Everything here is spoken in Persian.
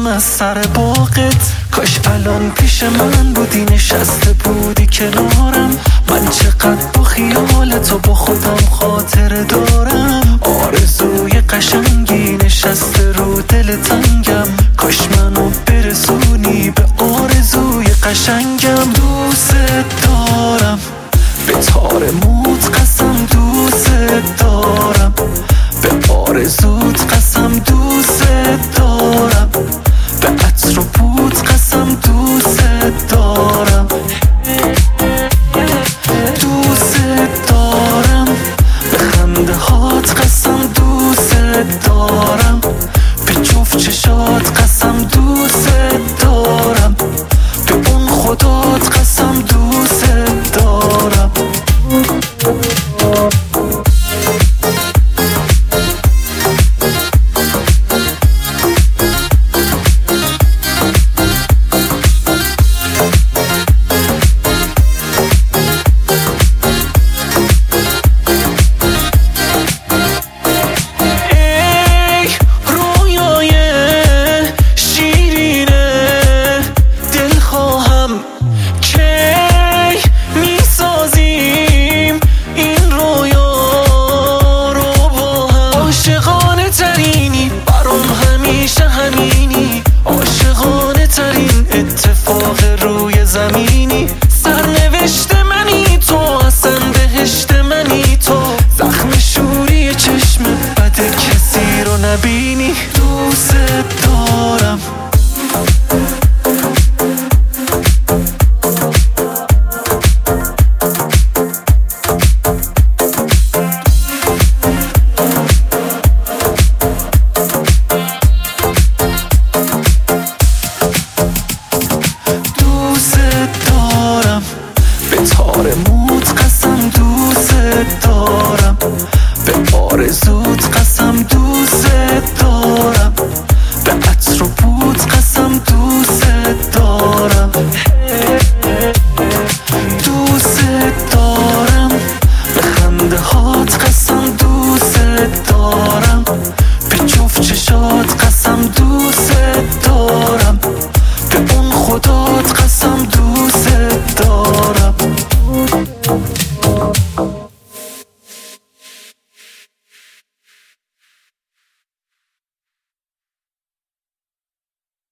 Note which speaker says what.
Speaker 1: میرفتم از سر باغت، کاش الان پیش من بودی نشسته بودی کنارم. من چقدر با خیال تو با خودم خاطره دارم، آرزوی قشنگی نشسته رو دل تنگم، کاش منو برسونی به آرزوی قشنگم. دوست دارم به تار موت قسم، دوست دارم به آرزوت قسم، دوست دارم به عطر و بود قسم، دوست دارم. دوست دارم به خنده هات قسم، دوست دارم به جفت چشات قسم، دوست دارم به اون خدات قسم، دوست دارم. عاشقانه ترینی برام همیشه همینی،